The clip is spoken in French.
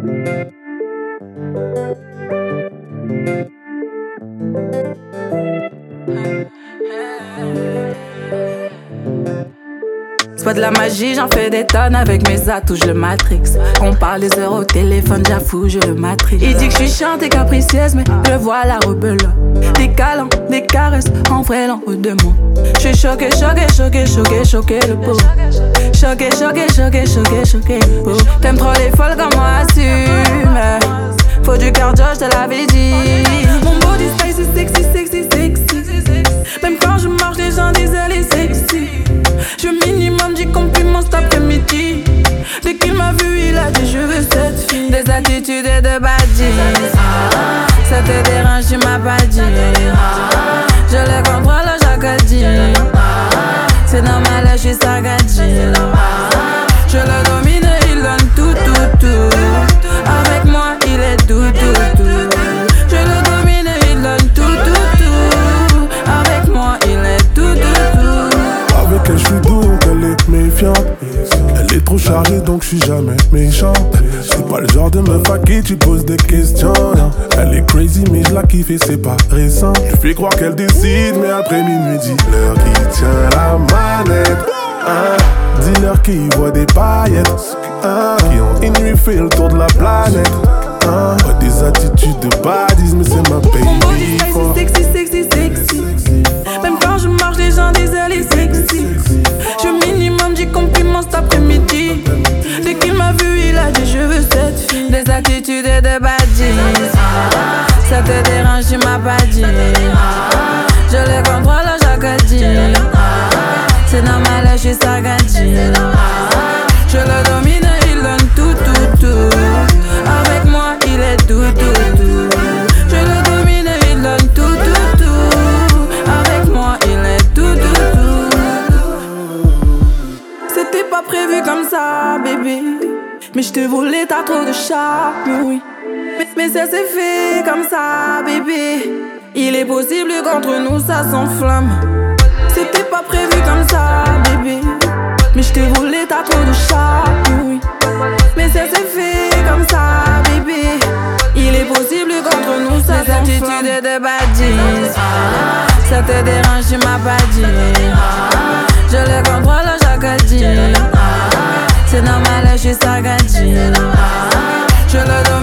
C'est pas de la magie, j'en fais des tonnes avec mes atouts, je le matrix. On parle des heures au téléphone, j'avoue, je le matrix. Il dit que je suis chiante et capricieuse, mais je vois la rebelle. Des câlins, des caresses, en vrai l'en haut de moi. Je suis choquée, choquée le pauvre. Choquée le pauvre. T'aimes trop les folles comme moi, assume. Faut du cardio, je te l'avais dit. Mon body style c'est sexy. Même quand je marche, les gens disent elle est sexy. Je minimum 10 compliments cet après-midi. Dès qu'il m'a vu, il a dit je veux cette fille. Des attitudes et de baddies. Ça te dérange, tu m'as pas dit. Je les contrôle chaque dit. C'est normal, je suis sagadie. Je le domine, il donne tout. Avec moi, il est tout. Je le domine, il donne tout. Avec moi, il est tout. Avec elle, je suis doux, donc elle est méfiante. Elle est trop chargée, donc je suis jamais méchant. C'est pas le genre de meuf à qui tu poses des questions. Non. Elle est crazy, mais je la kiffe et c'est pas récent. Je fais croire qu'elle décide, mais après minuit, dis-leur qui tient la manette. Dis-leur qui voit des paillettes. Qui ont une nuit fait le tour de la planète. Des attitudes de baddies, mais c'est ma baby. Mon body c'est sexy. Même quand je marche, les gens disent elle est sexy. Je minimum 10 compliments cet après-midi. Dès qu'il m'a vu, il a dit je veux cette fille. Des attitudes et de baddies. Ça te dérange, tu m'as pas dit. Je les contrôle chaque dit. C'est normal, je suis sagadie. Je le domine, il donne tout. Avec moi, il est tout. Je le domine, il donne tout. Avec moi, il est tout. C'était pas prévu comme ça, bébé. Mais je te voulais, t'as trop de charme, oui. Mais ça s'est fait comme ça, bébé. Il est possible qu'entre nous ça s'enflamme. C'était pas prévu comme ça, bébé. Mais je te voulais, t'as trop de charme, oui. Mais ça s'est fait comme ça, bébé. Il est possible qu'entre nous ça s'enflamme. Des attitudes et de baddies. Ça te dérange, tu m'as pas dit. Je les contrôle chaque dit. C'est normal, je suis sagadie. Je le donne.